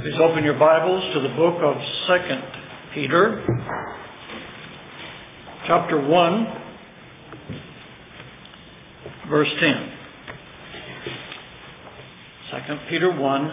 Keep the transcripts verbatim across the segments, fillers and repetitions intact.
Please open your Bibles to the book of Second Peter, chapter one, verse ten. Second Peter one,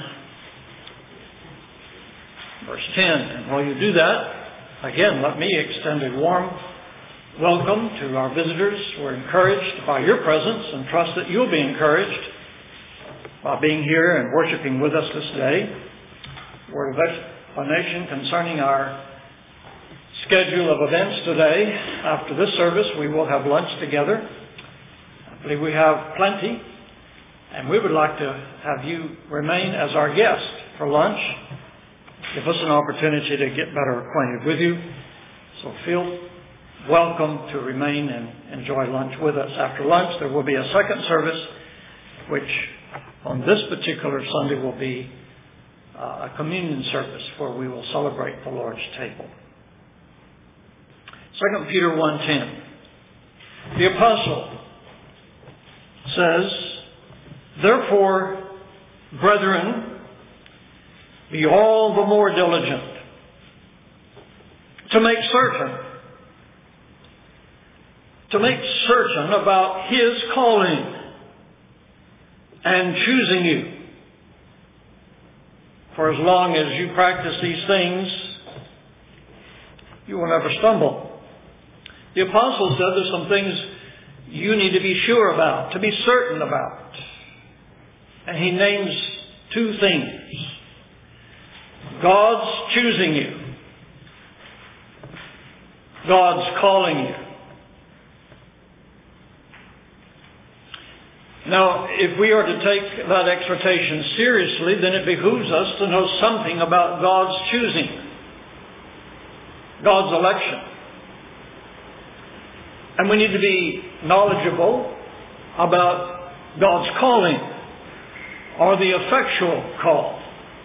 verse ten. And while you do that, again, let me extend a warm welcome to our visitors. We're encouraged by your presence and trust that you'll be encouraged by being here and worshiping with us this day. Word of explanation concerning our schedule of events today. After this service, we will have lunch together. I believe we have plenty, and we would like to have you remain as our guest for lunch. Give us an opportunity to get better acquainted with you. So feel welcome to remain and enjoy lunch with us. After lunch, there will be a second service, which on this particular Sunday will be uh, a communion service where we will celebrate the Lord's table. Second Peter one ten. The apostle says, "Therefore, brethren, be all the more diligent to make certain, to make certain about His calling and choosing you. For as long as you practice these things, you will never stumble." The apostle said there's some things you need to be sure about, to be certain about. And he names two things. God's choosing you. God's calling you. Now, if we are to take that exhortation seriously, then it behooves us to know something about God's choosing, God's election. And we need to be knowledgeable about God's calling, or the effectual call.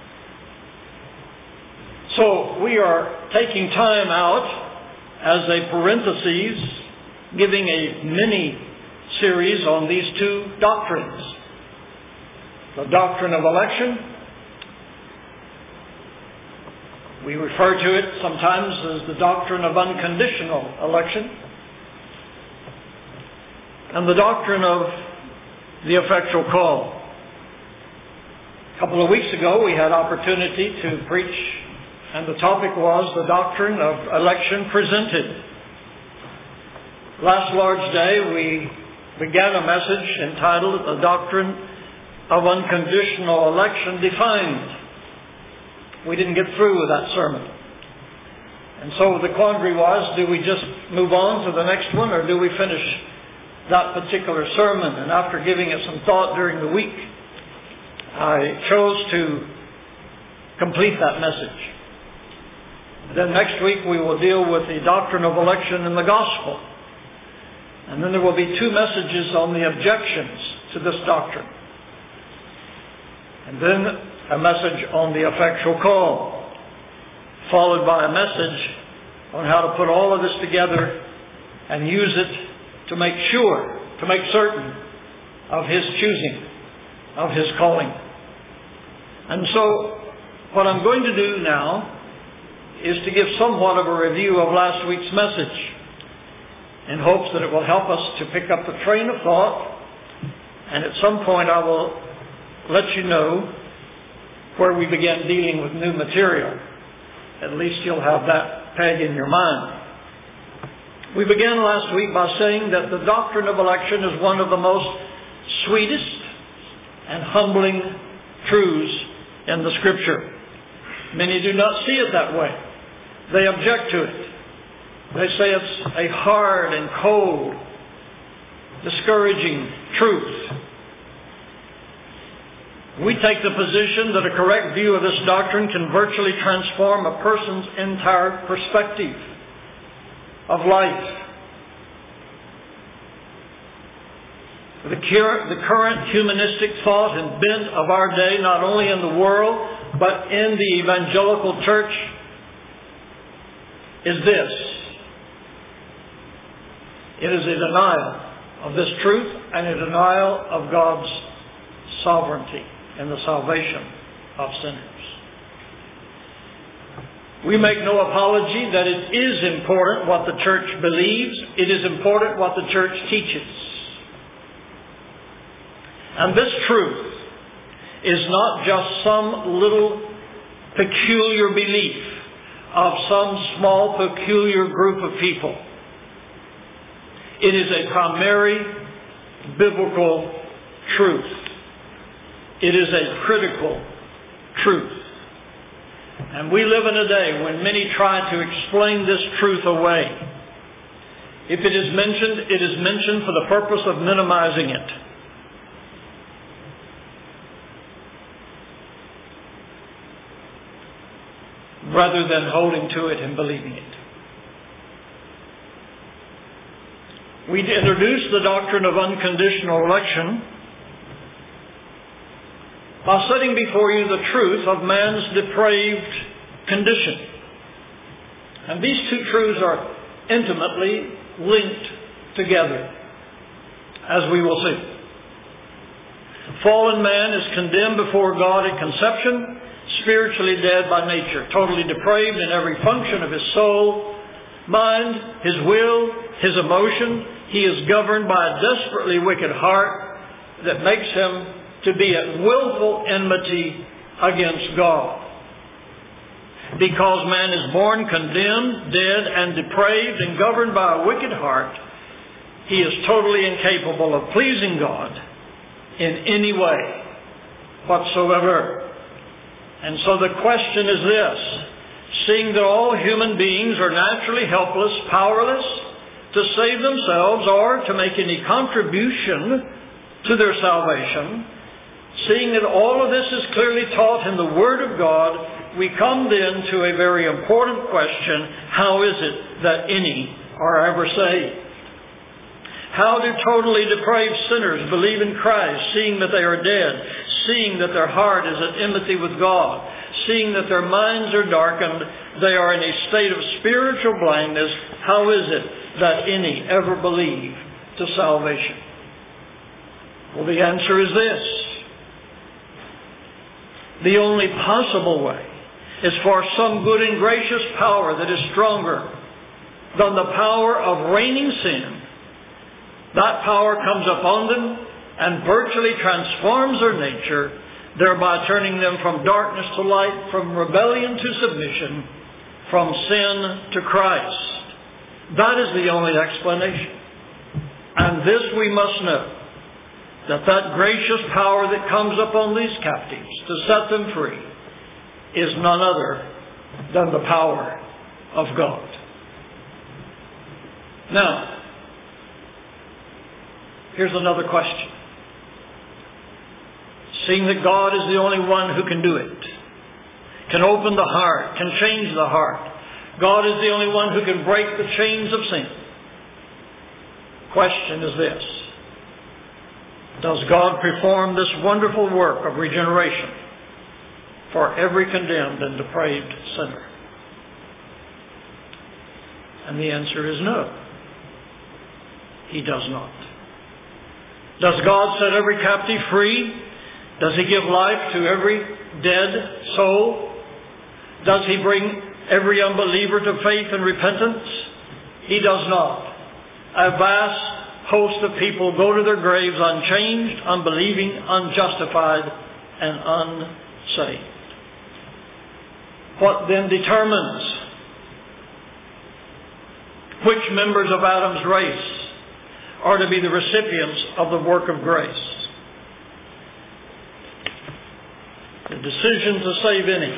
So we are taking time out as a parenthesis, giving a mini series on these two doctrines. The doctrine of election, we refer to it sometimes as the doctrine of unconditional election, and the doctrine of the effectual call. A couple of weeks ago we had opportunity to preach, and the topic was the doctrine of election presented. Last Lord's Day we began a message entitled "The Doctrine of Unconditional Election Defined." We didn't get through with that sermon. And so the quandary was, do we just move on to the next one, or do we finish that particular sermon? And after giving it some thought during the week, I chose to complete that message. Then next week we will deal with the doctrine of election in the gospel. And then there will be two messages on the objections to this doctrine. And then a message on the effectual call, followed by a message on how to put all of this together and use it to make sure, to make certain of His choosing, of His calling. And so what I'm going to do now is to give somewhat of a review of last week's message, in hopes that it will help us to pick up the train of thought, and at some point I will let you know where we begin dealing with new material. At least you'll have that peg in your mind. We began last week by saying that the doctrine of election is one of the most sweetest and humbling truths in the Scripture. Many do not see it that way. They object to it. They say it's a hard and cold, discouraging truth. We take the position that a correct view of this doctrine can virtually transform a person's entire perspective of life. The current humanistic thought and bent of our day, not only in the world, but in the evangelical church, is this. It is a denial of this truth and a denial of God's sovereignty in the salvation of sinners. We make no apology that it is important what the church believes. It is important what the church teaches. And this truth is not just some little peculiar belief of some small peculiar group of people. It is a primary biblical truth. It is a critical truth. And we live in a day when many try to explain this truth away. If it is mentioned, it is mentioned for the purpose of minimizing it. Rather than holding to it and believing it. We introduced the doctrine of unconditional election by setting before you the truth of man's depraved condition. And these two truths are intimately linked together, as we will see. Fallen man is condemned before God at conception, spiritually dead by nature, totally depraved in every function of his soul, mind, his will, his emotion. He is governed by a desperately wicked heart that makes him to be at willful enmity against God. Because man is born condemned, dead, and depraved, and governed by a wicked heart, he is totally incapable of pleasing God in any way whatsoever. And so the question is this: seeing that all human beings are naturally helpless, powerless to save themselves or to make any contribution to their salvation, seeing that all of this is clearly taught in the Word of God, we come then to a very important question: how is it that any are ever saved? How do totally depraved sinners believe in Christ, seeing that they are dead, seeing that their heart is at enmity with God, seeing that their minds are darkened, they are in a state of spiritual blindness? How is it that any ever believe to salvation? Well, the answer is this: the only possible way is for some good and gracious power that is stronger than the power of reigning sin. That power comes upon them and virtually transforms their nature, thereby turning them from darkness to light, from rebellion to submission, from sin to Christ. That is the only explanation. And this we must know, that that gracious power that comes upon these captives to set them free is none other than the power of God. Now, here's another question. Seeing that God is the only one who can do it, can open the heart, can change the heart. God is the only one who can break the chains of sin. Question is this: does God perform this wonderful work of regeneration for every condemned and depraved sinner? And the answer is no. He does not. Does God set every captive free? Does He give life to every dead soul? Does He bring every unbeliever to faith and repentance? He does not. A vast host of people go to their graves unchanged, unbelieving, unjustified, and unsaved. What then determines which members of Adam's race are to be the recipients of the work of grace? The decision to save any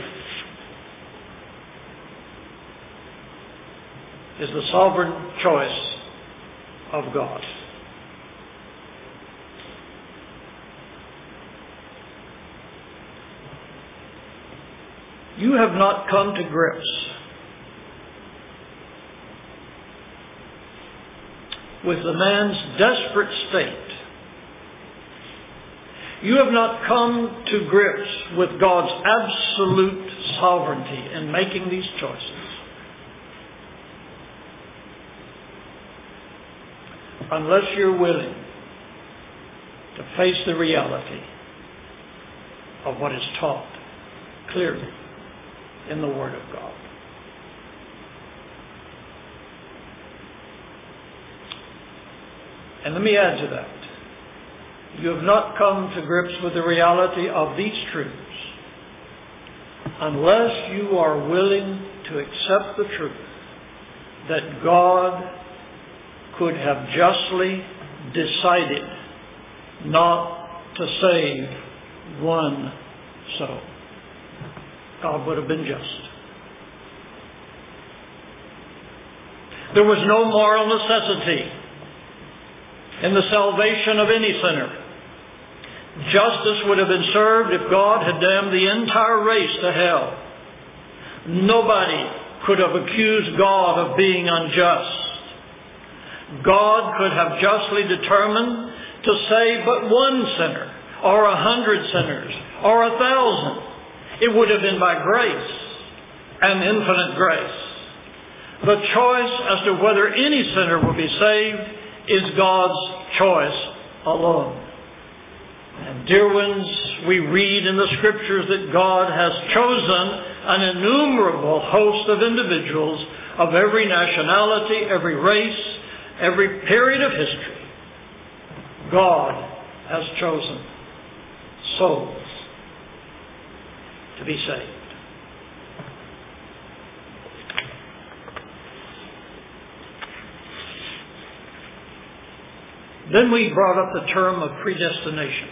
is the sovereign choice of God. You have not come to grips with the man's desperate state. You have not come to grips with God's absolute sovereignty in making these choices unless you're willing to face the reality of what is taught clearly in the Word of God. And let me add to that. You have not come to grips with the reality of these truths unless you are willing to accept the truth that God could have justly decided not to save one soul. God would have been just. There was no moral necessity in the salvation of any sinner. Justice would have been served if God had damned the entire race to hell. Nobody could have accused God of being unjust. God could have justly determined to save but one sinner, or a hundred sinners, or a thousand. It would have been by grace and infinite grace. The choice as to whether any sinner will be saved is God's choice alone. And dear ones, we read in the Scriptures that God has chosen an innumerable host of individuals of every nationality, every race, every period of history. God has chosen souls to be saved. Then we brought up the term of predestination.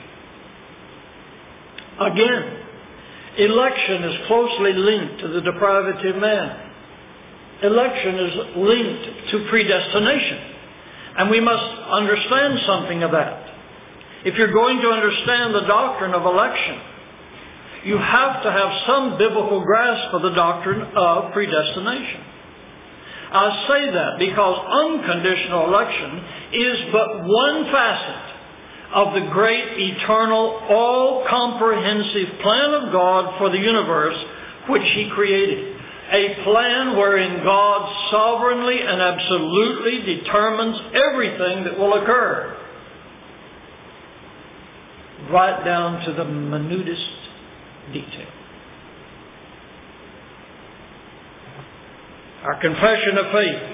Again, election is closely linked to the depravity of man. Election is linked to predestination. And we must understand something of that. If you're going to understand the doctrine of election, you have to have some biblical grasp of the doctrine of predestination. I say that because unconditional election is but one facet of the great, eternal, all-comprehensive plan of God for the universe which He created. A plan wherein God sovereignly and absolutely determines everything that will occur, right down to the minutest detail. Our confession of faith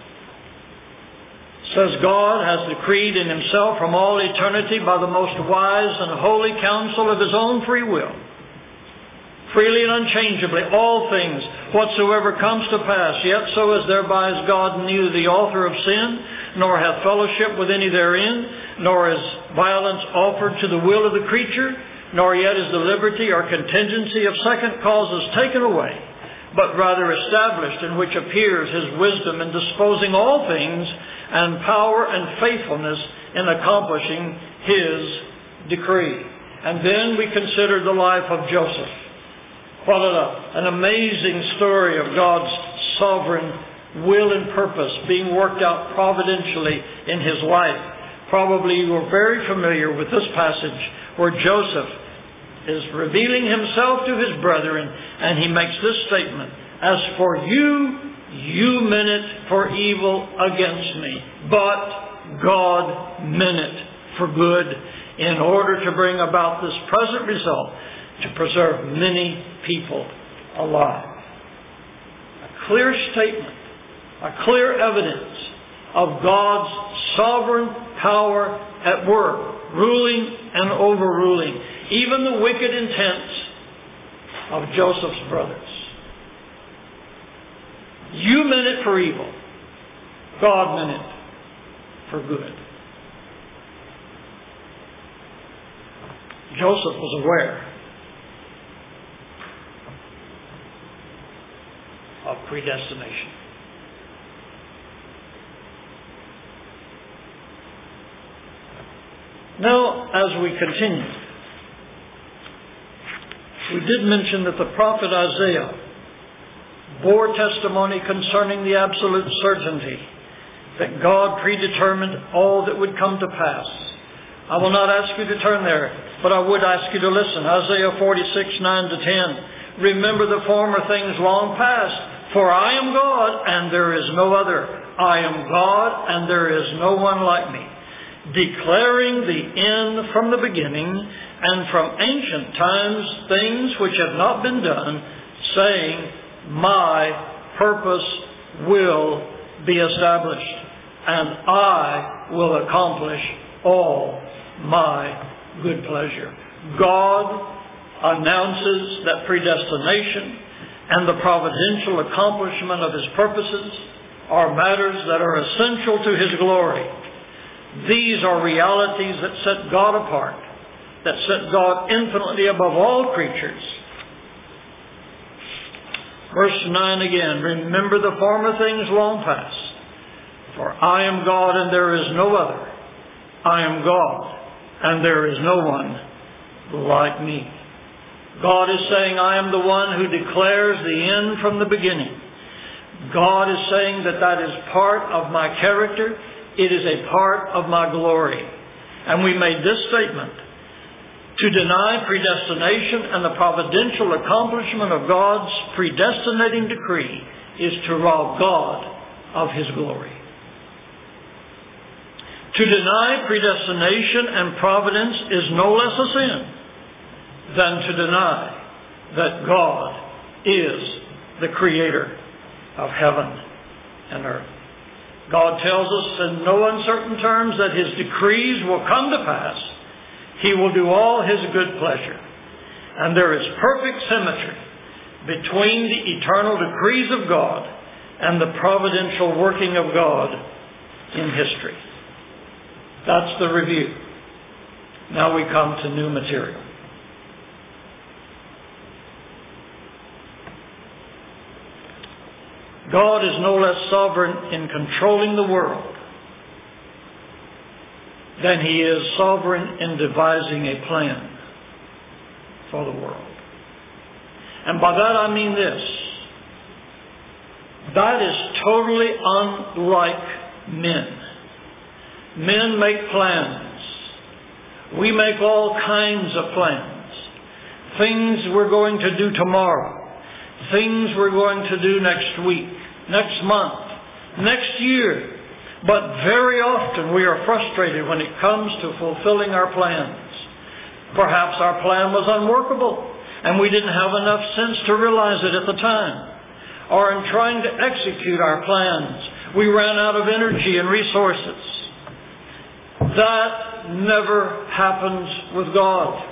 says God has decreed in Himself from all eternity by the most wise and holy counsel of His own free will, freely and unchangeably, all things whatsoever comes to pass, yet so as thereby as God knew the author of sin, nor hath fellowship with any therein, nor is violence offered to the will of the creature, nor yet is the liberty or contingency of second causes taken away, but rather established, in which appears His wisdom in disposing all things, and power and faithfulness in accomplishing His decree. And then we consider the life of Joseph. What a, an amazing story of God's sovereign will and purpose being worked out providentially in his life. Probably you are very familiar with this passage where Joseph is revealing himself to his brethren, and he makes this statement: "As for you, you meant it for evil against me, but God meant it for good, in order to bring about this present result, to preserve many people alive." A clear statement, a clear evidence of God's sovereign power at work, ruling and overruling even the wicked intents of Joseph's brothers. You meant it for evil. God meant it for good. Joseph was aware of predestination. Now, as we continue, we did mention that the prophet Isaiah bore testimony concerning the absolute certainty that God predetermined all that would come to pass. I will not ask you to turn there, but I would ask you to listen. Isaiah forty-six, nine to ten. "Remember the former things long past, for I am God and there is no other. I am God and there is no one like me, declaring the end from the beginning, and from ancient times things which have not been done, saying, my purpose will be established, and I I will accomplish all my good pleasure. God announces that predestination and the providential accomplishment of His purposes are matters that are essential to His glory. These are realities that set God apart, that set God infinitely above all creatures. Verse nine again, remember the former things long past. For I am God and there is no other. I am God and there is no one like me. God is saying, I am the one who declares the end from the beginning. God is saying that that is part of my character. It is a part of my glory. And we made this statement. To deny predestination and the providential accomplishment of God's predestinating decree is to rob God of His glory. To deny predestination and providence is no less a sin than to deny that God is the creator of heaven and earth. God tells us in no uncertain terms that His decrees will come to pass. He will do all His good pleasure. And there is perfect symmetry between the eternal decrees of God and the providential working of God in history. That's the review. Now we come to new material. God is no less sovereign in controlling the world than He is sovereign in devising a plan for the world. And by that I mean this. That is totally unlike men. Men make plans. We make all kinds of plans. Things we're going to do tomorrow. Things we're going to do next week, next month, next year. But very often we are frustrated when it comes to fulfilling our plans. Perhaps our plan was unworkable and we didn't have enough sense to realize it at the time. Or in trying to execute our plans, we ran out of energy and resources. That never happens with God.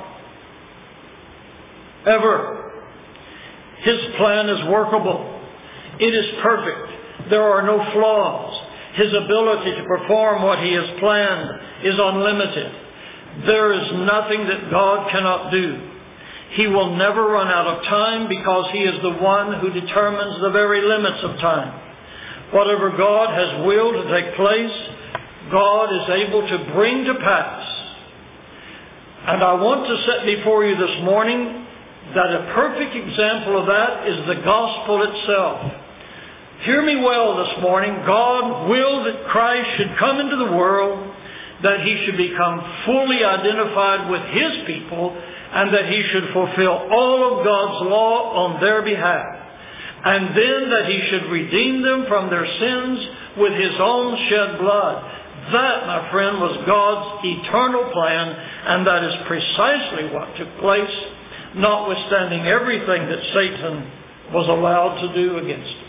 Ever. His plan is workable. It is perfect. There are no flaws. His ability to perform what He has planned is unlimited. There is nothing that God cannot do. He will never run out of time because He is the one who determines the very limits of time. Whatever God has willed to take place, God is able to bring to pass. And I want to set before you this morning that a perfect example of that is the gospel itself. Hear me well this morning. God willed that Christ should come into the world, that He should become fully identified with His people, and that He should fulfill all of God's law on their behalf. And then that He should redeem them from their sins with His own shed blood. That, my friend, was God's eternal plan, and that is precisely what took place, notwithstanding everything that Satan was allowed to do against it.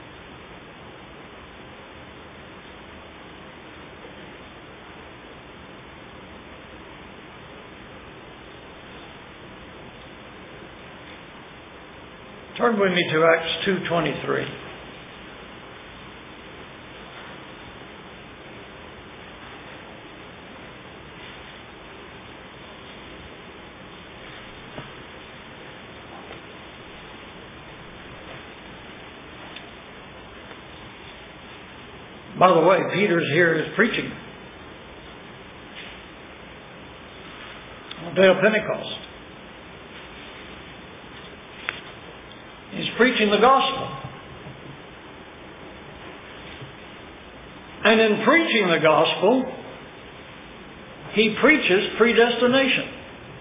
Turn with me to Acts two twenty-three. By the way, Peter's here is preaching on the day of Pentecost. He's preaching the gospel. And in preaching the gospel, he preaches predestination.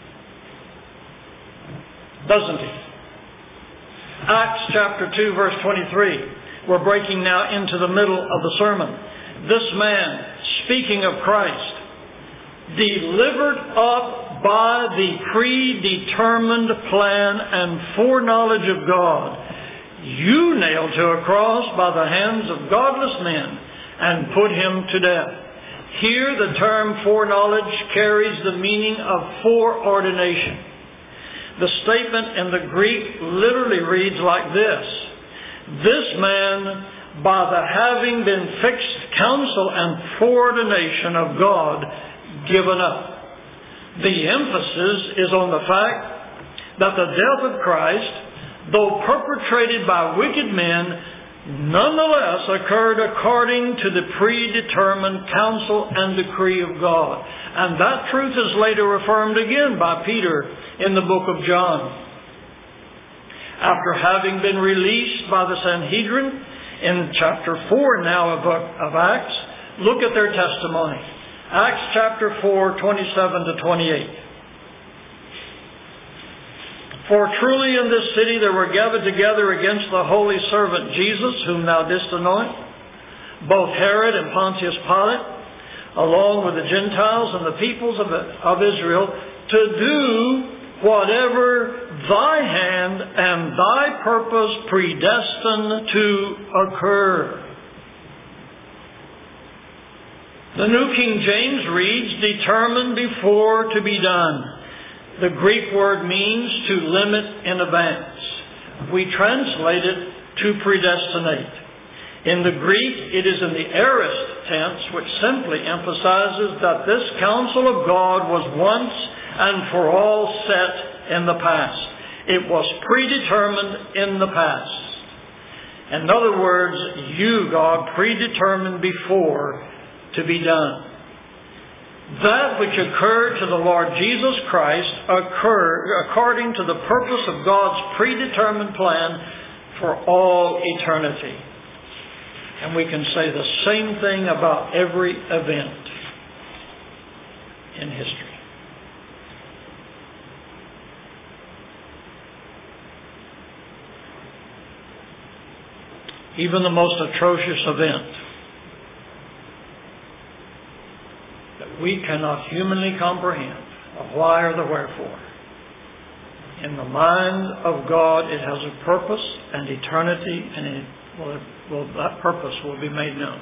Doesn't he? Acts chapter two verse twenty-three. We're breaking now into the middle of the sermon. This man, speaking of Christ, delivered up by the predetermined plan and foreknowledge of God, you nailed to a cross by the hands of godless men and put Him to death. Here the term foreknowledge carries the meaning of foreordination. The statement in the Greek literally reads like this: this man, by the having been fixed counsel and foreordination of God, given up. The emphasis is on the fact that the death of Christ, though perpetrated by wicked men, nonetheless occurred according to the predetermined counsel and decree of God. And that truth is later affirmed again by Peter in the book of John. After having been released by the Sanhedrin in chapter four now of, of Acts, look at their testimony. Acts chapter four, twenty-seven to twenty-eight. For truly in this city there were gathered together against the holy servant Jesus, whom thou didst anoint, both Herod and Pontius Pilate, along with the Gentiles and the peoples of, of Israel, to do whatever thy hand and thy purpose predestined to occur. The New King James reads, determined before to be done. The Greek word means to limit in advance. We translate it to predestinate. In the Greek, it is in the aorist tense, which simply emphasizes that this counsel of God was once and for all set in the past. It was predetermined in the past. In other words, you, God, predetermined before to be done. That which occurred to the Lord Jesus Christ occurred according to the purpose of God's predetermined plan for all eternity. And we can say the same thing about every event in history. Even the most atrocious event that we cannot humanly comprehend the why or the wherefore. In the mind of God, it has a purpose and eternity, and it will, will, that purpose will be made known.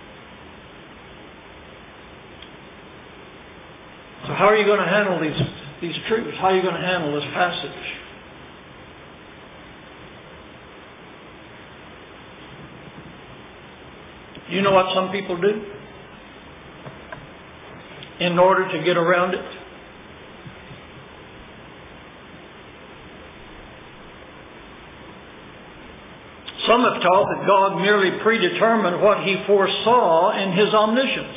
So how are you going to handle these, these truths? How are you going to handle this passage? You know what some people do in order to get around it? Some have taught that God merely predetermined what He foresaw in His omniscience.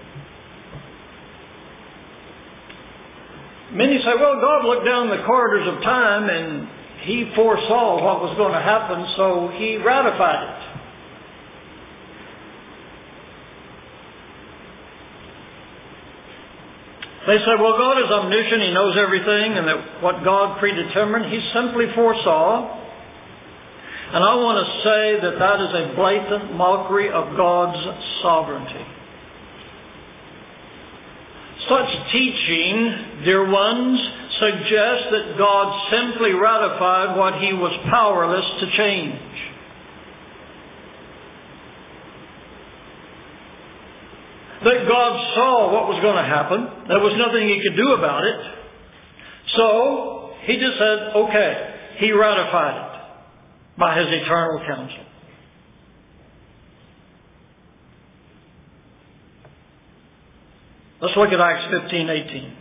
Many say, well, God looked down the corridors of time and He foresaw what was going to happen, so He ratified it. They say, well, God is omniscient, He knows everything, and that what God predetermined, He simply foresaw. And I want to say that that is a blatant mockery of God's sovereignty. Such teaching, dear ones, suggests that God simply ratified what He was powerless to change. That God saw what was going to happen. There was nothing He could do about it. So, He just said, okay, He ratified it by His eternal counsel. Let's look at Acts fifteen eighteen.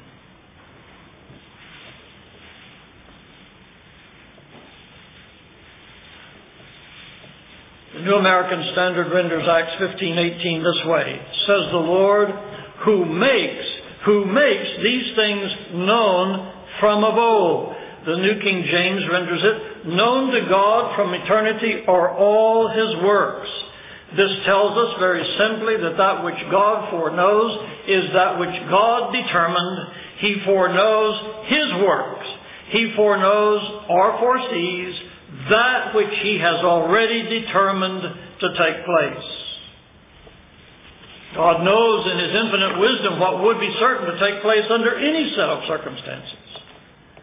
The New American Standard renders Acts fifteen eighteen this way. It says, the Lord who makes, who makes these things known from of old. The New King James renders it, known to God from eternity are all His works. This tells us very simply that that which God foreknows is that which God determined. He foreknows His works. He foreknows or foresees that which He has already determined to take place. God knows in His infinite wisdom what would be certain to take place under any set of circumstances.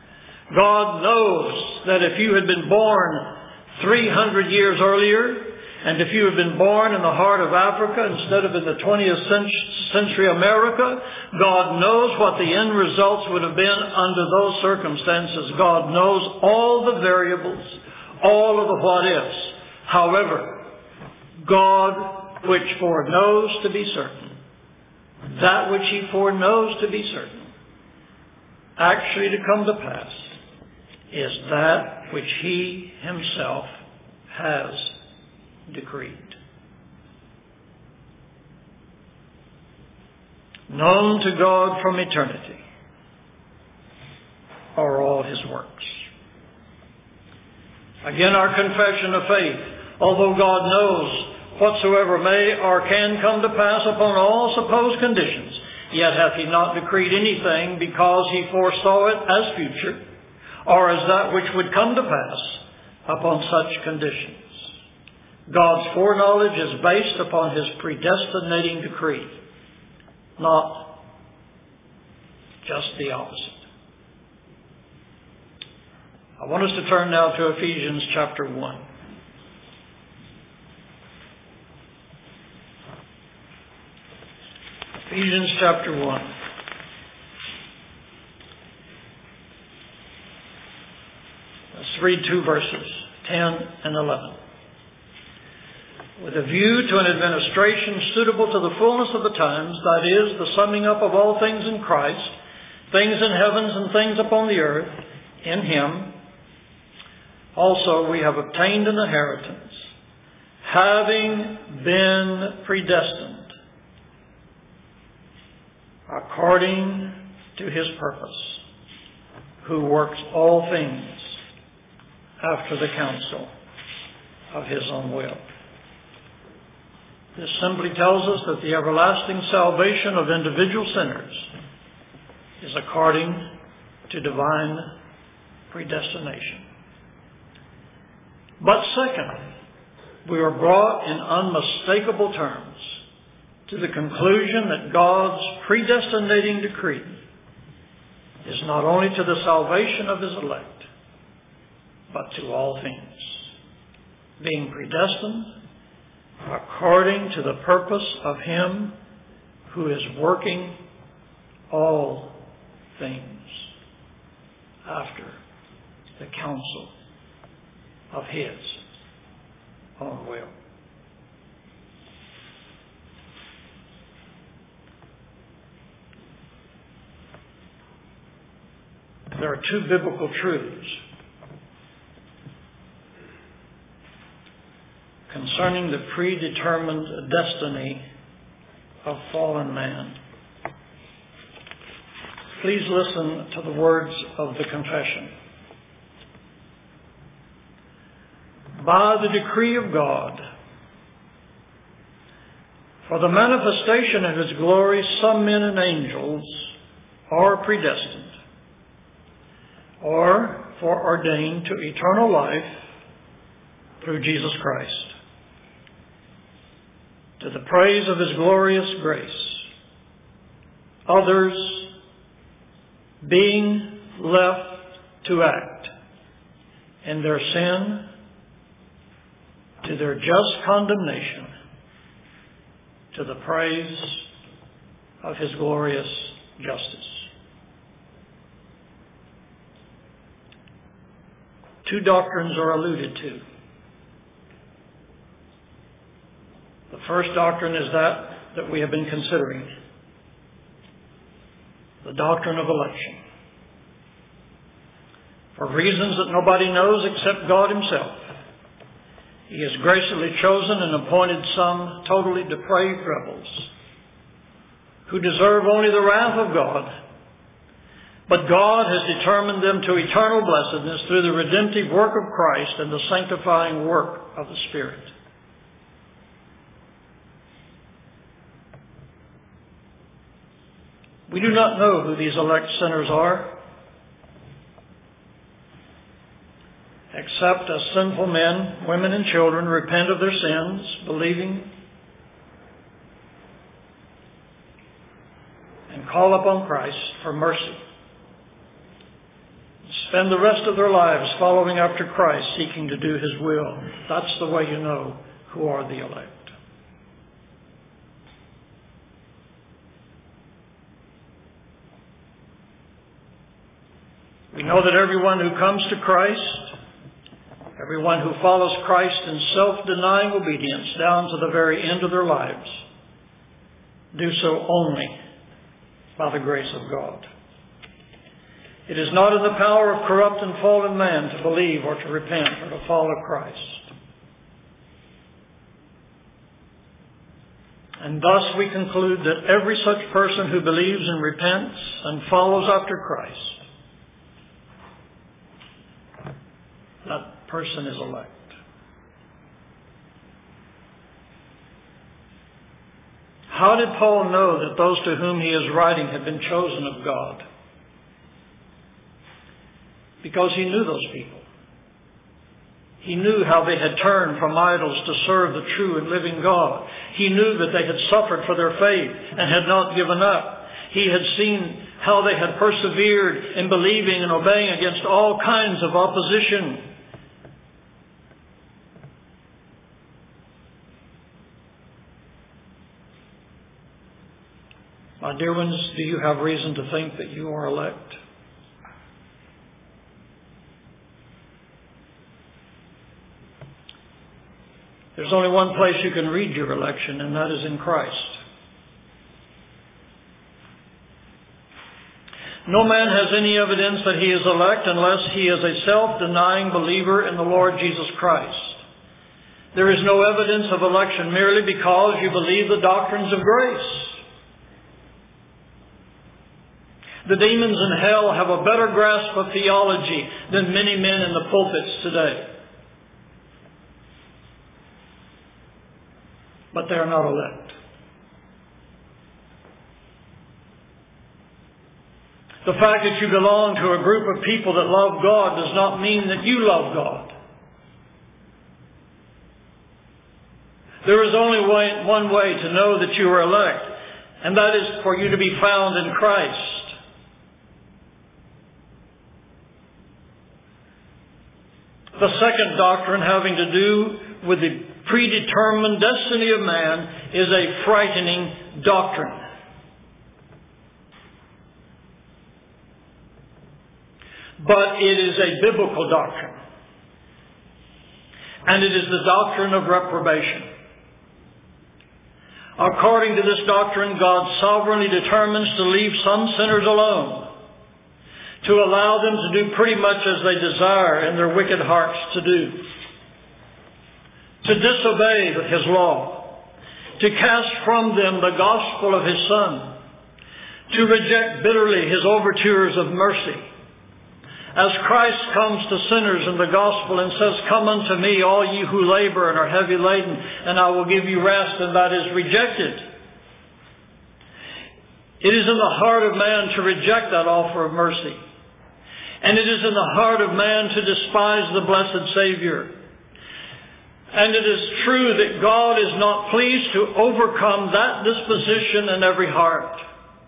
God knows that if you had been born three hundred years earlier And if you have been born in the heart of Africa instead of in the twentieth century America, God knows what the end results would have been under those circumstances. God knows all the variables, all of the what-ifs. However, God, which foreknows to be certain, that which He foreknows to be certain, actually to come to pass, is that which He Himself has decreed. Known to God from eternity are all His works. Again, our confession of faith, although God knows whatsoever may or can come to pass upon all supposed conditions, yet hath He not decreed anything because He foresaw it as future, or as that which would come to pass upon such conditions. God's foreknowledge is based upon His predestinating decree, not just the opposite. I want us to turn now to Ephesians chapter one. Ephesians chapter one. Let's read two verses, ten and eleven. With a view to an administration suitable to the fullness of the times, that is, the summing up of all things in Christ, things in heavens and things upon the earth, in Him, also we have obtained an inheritance, having been predestined according to His purpose, who works all things after the counsel of His own will. This simply tells us that the everlasting salvation of individual sinners is according to divine predestination. But second, we are brought in unmistakable terms to the conclusion that God's predestinating decree is not only to the salvation of His elect, but to all things, being predestined according to the purpose of Him who is working all things after the counsel of His own will. There are two biblical truths concerning the predetermined destiny of fallen man. Please listen to the words of the confession. By the decree of God, for the manifestation of His glory, some men and angels are predestined, or foreordained to eternal life through Jesus Christ, to the praise of His glorious grace. Others being left to act in their sin to their just condemnation, to the praise of His glorious justice. Two doctrines are alluded to. The first doctrine is that that we have been considering, the doctrine of election. For reasons that nobody knows except God Himself, He has graciously chosen and appointed some totally depraved rebels who deserve only the wrath of God. But God has determined them to eternal blessedness through the redemptive work of Christ and the sanctifying work of the Spirit. We do not know who these elect sinners are, except as sinful men, women, and children repent of their sins, believing, and call upon Christ for mercy. Spend the rest of their lives following after Christ, seeking to do His will. That's the way you know who are the elect. We know that everyone who comes to Christ, everyone who follows Christ in self-denying obedience down to the very end of their lives, do so only by the grace of God. It is not in the power of corrupt and fallen man to believe or to repent or to follow Christ. And thus we conclude that every such person who believes and repents and follows after Christ, that person is elect. How did Paul know that those to whom he is writing had been chosen of God? Because he knew those people. He knew how they had turned from idols to serve the true and living God. He knew that they had suffered for their faith and had not given up. He had seen how they had persevered in believing and obeying against all kinds of opposition. My dear ones, do you have reason to think that you are elect? There's only one place you can read your election, and that is in Christ. No man has any evidence that he is elect unless he is a self-denying believer in the Lord Jesus Christ. There is no evidence of election merely because you believe the doctrines of grace. The demons in hell have a better grasp of theology than many men in the pulpits today. But they are not elect. The fact that you belong to a group of people that love God does not mean that you love God. There is only way, one way to know that you are elect, and that is for you to be found in Christ. The second doctrine, having to do with the predetermined destiny of man, is a frightening doctrine. But it is a biblical doctrine. And it is the doctrine of reprobation. According to this doctrine, God sovereignly determines to leave some sinners alone, to allow them to do pretty much as they desire in their wicked hearts to do. To disobey His law. To cast from them the gospel of His Son. To reject bitterly His overtures of mercy. As Christ comes to sinners in the gospel and says, "Come unto me, all ye who labor and are heavy laden, and I will give you rest," and that is rejected. It is in the heart of man to reject that offer of mercy. And it is in the heart of man to despise the blessed Savior. And it is true that God is not pleased to overcome that disposition in every heart.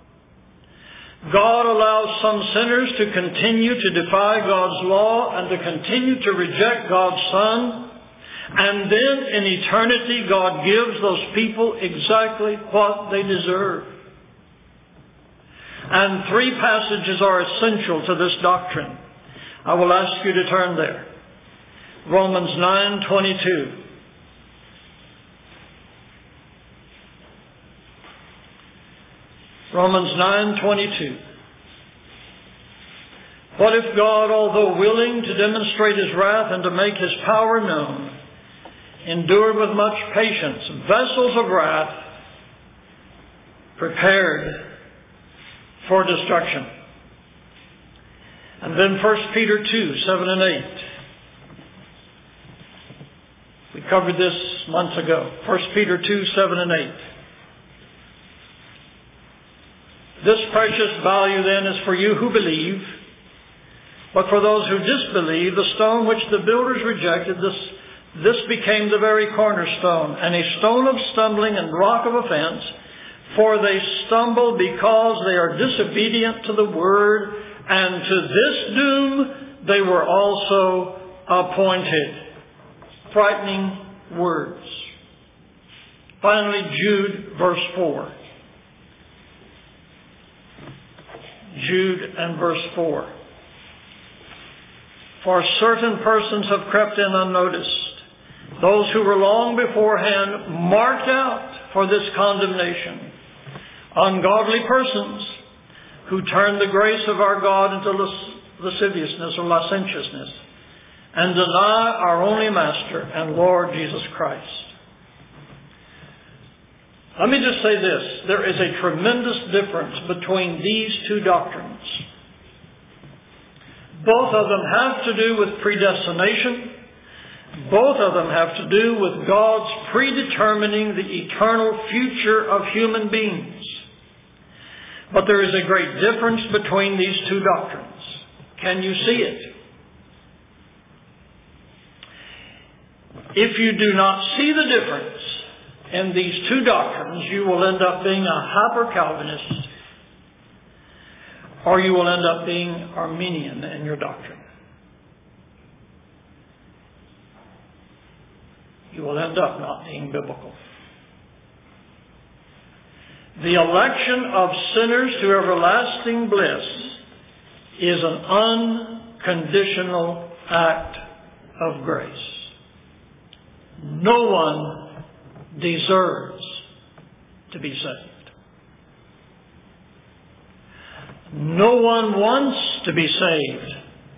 God allows some sinners to continue to defy God's law and to continue to reject God's Son. And then in eternity, God gives those people exactly what they deserve. And three passages are essential to this doctrine. I will ask you to turn there. Romans nine twenty-two. Romans nine twenty-two. What if God, although willing to demonstrate His wrath and to make His power known, endured with much patience vessels of wrath prepared for destruction? And then First Peter two, seven and eight. We covered this months ago. First Peter two, seven and eight. This precious value then is for you who believe, but for those who disbelieve, the stone which the builders rejected, this, this became the very cornerstone, and a stone of stumbling and rock of offense, for they stumble because they are disobedient to the word, and to this doom they were also appointed. Frightening words. Finally, Jude, verse four. Jude and verse four. For certain persons have crept in unnoticed, those who were long beforehand marked out for this condemnation, ungodly persons who turn the grace of our God into lasciviousness or licentiousness, and deny our only Master and Lord Jesus Christ. Let me just say this. There is a tremendous difference between these two doctrines. Both of them have to do with predestination. Both of them have to do with God's predetermining the eternal future of human beings. But there is a great difference between these two doctrines. Can you see it? If you do not see the difference in these two doctrines, you will end up being a hyper-Calvinist, or you will end up being Arminian in your doctrine. You will end up not being biblical. The election of sinners to everlasting bliss is an unconditional act of grace. No one deserves to be saved. No one wants to be saved.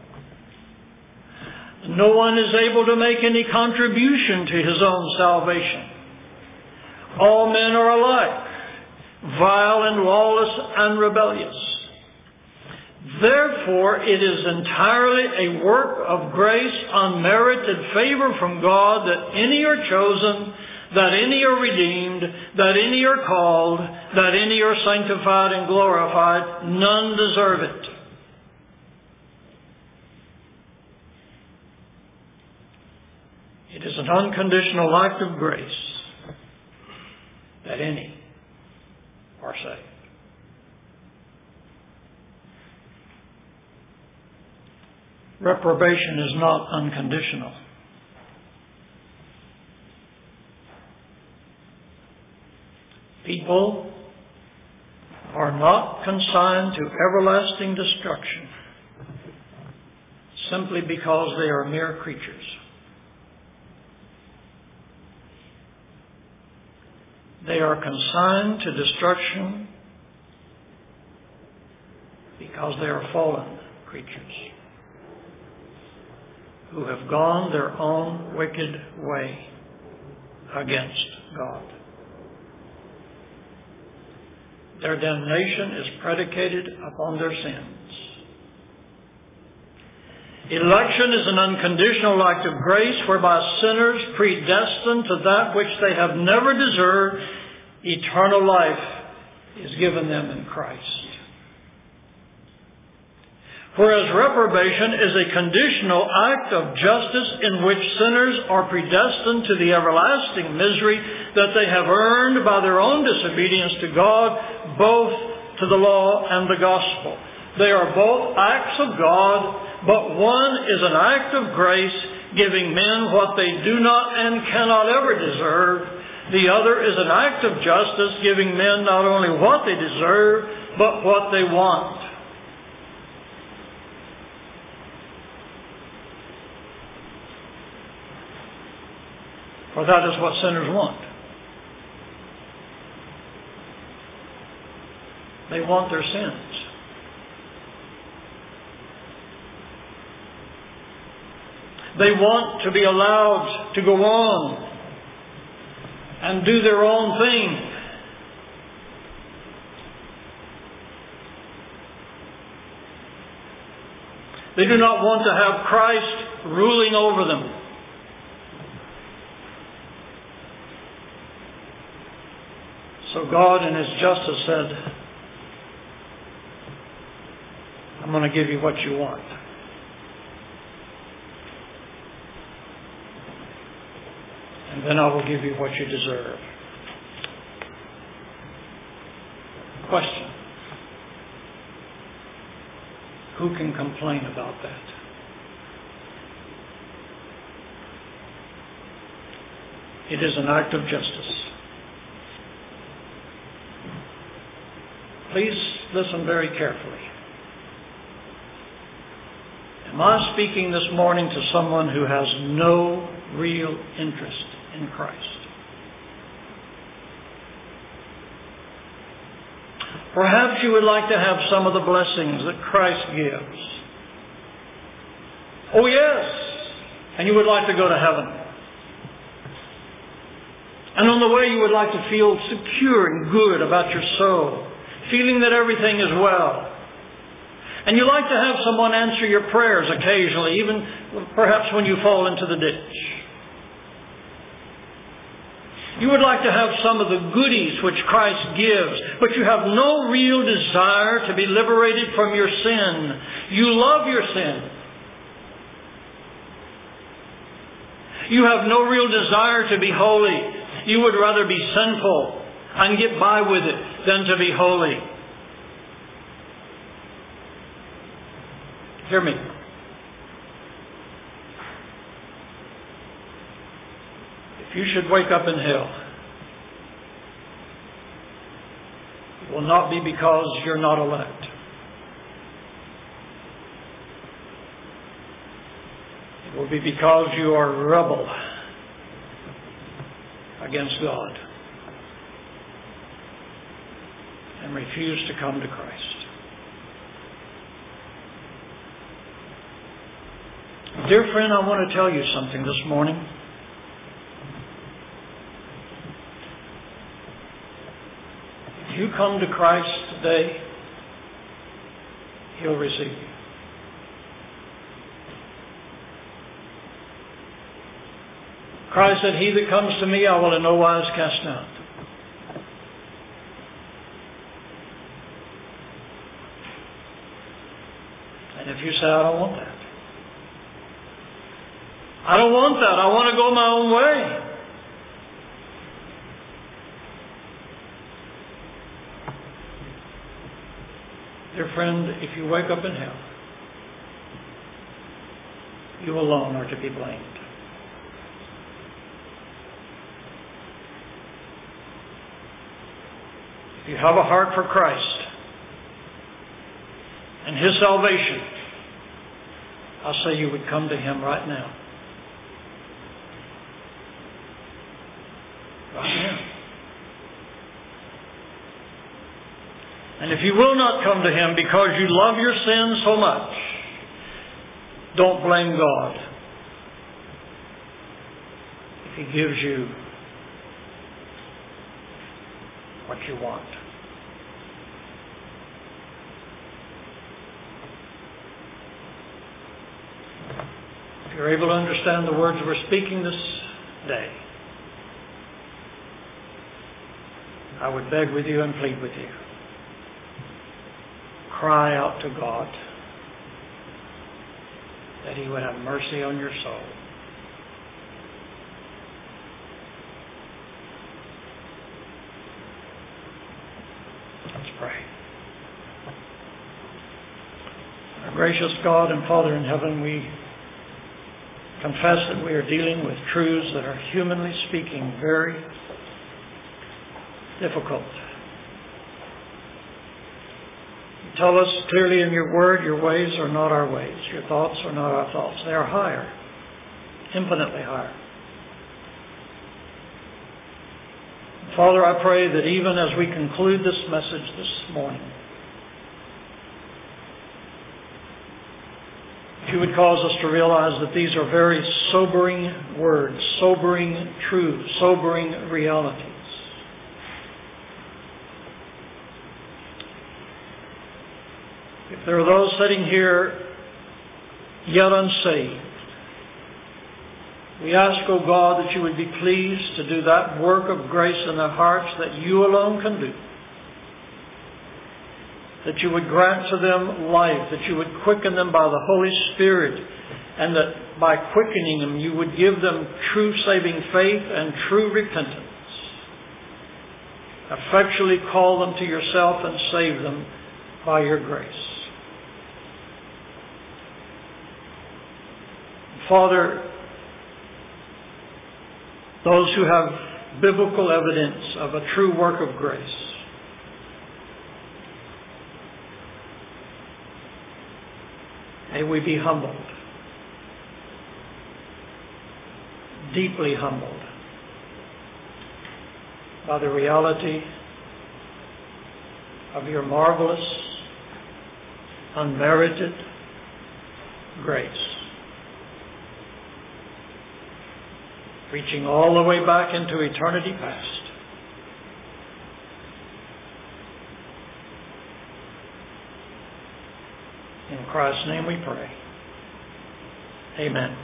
No one is able to make any contribution to his own salvation. All men are alike, vile and lawless and rebellious. Therefore, it is entirely a work of grace, unmerited favor from God, that any are chosen, that any are redeemed, that any are called, that any are sanctified and glorified. None deserve it. It is an unconditional act of grace that any are saved. Reprobation is not unconditional. People are not consigned to everlasting destruction simply because they are mere creatures. They are consigned to destruction because they are fallen creatures who have gone their own wicked way against God. Their damnation is predicated upon their sins. Election is an unconditional act of grace whereby sinners predestined to that which they have never deserved, eternal life, is given them in Christ. Whereas reprobation is a conditional act of justice in which sinners are predestined to the everlasting misery that they have earned by their own disobedience to God, both to the law and the gospel. They are both acts of God, but one is an act of grace, giving men what they do not and cannot ever deserve. The other is an act of justice, giving men not only what they deserve, but what they want. For that is what sinners want. They want their sins. They want to be allowed to go on and do their own thing. They do not want to have Christ ruling over them. So God in His justice said, I'm going to give you what you want. And then I will give you what you deserve. Question. Who can complain about that? It is an act of justice. please listen very carefully. Am I speaking this morning to someone who has no real interest in Christ? Perhaps you would like to have some of the blessings that Christ gives. Oh yes, and you would like to go to heaven. And on the way you would like to feel secure and good about your soul, feeling that everything is well. And you like to have someone answer your prayers occasionally, even perhaps when you fall into the ditch. You would like to have some of the goodies which Christ gives, but you have no real desire to be liberated from your sin. You love your sin. You have no real desire to be holy. You would rather be sinful and get by with it than to be holy. Hear me. If you should wake up in hell, it will not be because you're not elect. It will be because you are a rebel against God and refuse to come to Christ. Dear friend, I want to tell you something this morning. If you come to Christ today, He'll receive you. Christ said, "He that comes to me, I will in no wise cast out." And if you say, "I don't want that. I don't want that. I want to go my own way." Dear friend, if you wake up in hell, you alone are to be blamed. If you have a heart for Christ and His salvation, I say you would come to Him right now. Right now. And if you will not come to Him because you love your sin so much, don't blame God if He gives you what you want. If you're able to understand the words we're speaking this day, I would beg with you and plead with you. Cry out to God that He would have mercy on your soul. Let's pray. Our gracious God and Father in heaven, we confess that we are dealing with truths that are, humanly speaking, very difficult. You tell us clearly in your word, your ways are not our ways. Your thoughts are not our thoughts. They are higher, infinitely higher. Father, I pray that even as we conclude this message this morning, you would cause us to realize that these are very sobering words, sobering truths, sobering realities. If there are those sitting here yet unsaved, we ask, O God, that you would be pleased to do that work of grace in their hearts that you alone can do. That you would grant to them life, that you would quicken them by the Holy Spirit, and that by quickening them you would give them true saving faith and true repentance. Effectually call them to yourself and save them by your grace. Father, those who have biblical evidence of a true work of grace, May we be humbled, deeply humbled by the reality of your marvelous, unmerited grace, reaching all the way back into eternity past. In Christ's name we pray. Amen.